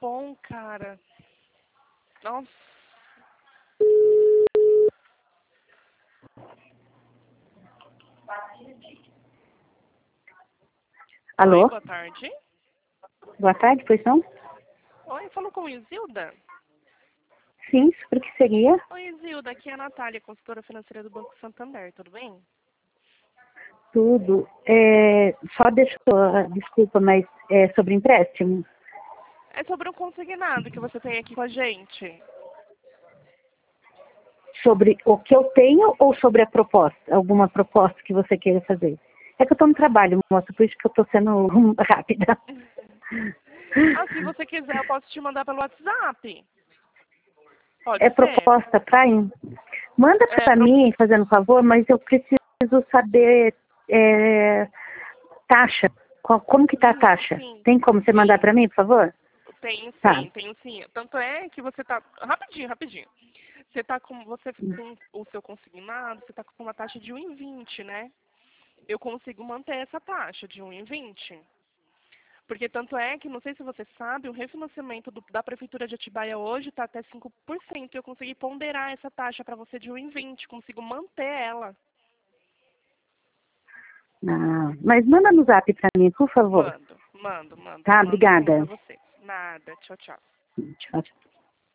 bom, cara. Nossa. Alô? Oi, boa tarde. Boa tarde, pois não? Oi, falou com Isilda? Sim, sobre o que seria? Oi, Isilda, aqui é a Natália, consultora financeira do Banco Santander, tudo bem? Tudo. Só deixa, desculpa, mas é sobre empréstimo? É sobre um consignado que você tem aqui com a gente. Sobre o que eu tenho ou sobre a proposta? Alguma proposta que você queira fazer? É que eu estou no trabalho, moça, por isso que eu estou sendo rápida. Ah, se você quiser, eu posso te mandar pelo WhatsApp. É Pode ser? proposta para Manda É, para mim, fazendo favor, mas eu preciso saber taxa. Como que tá a taxa? Sim, Tem como você mandar sim. para mim, por favor? Tenho Tá. sim, tenho sim. Tanto é que você tá. Rapidinho. Você tá com. Você com o seu consignado, você tá com uma taxa de 1,20, né? Eu consigo manter essa taxa de 1,20. Porque tanto é que, não sei se você sabe, o refinanciamento da Prefeitura de Atibaia hoje está até 5%. Eu consegui ponderar essa taxa para você de 1,20. Consigo manter ela. Ah, mas manda no zap para mim, por favor. Mando. Tá, Mando sim para obrigada. você. Nada. Tchau, tchau. Tchau, tchau.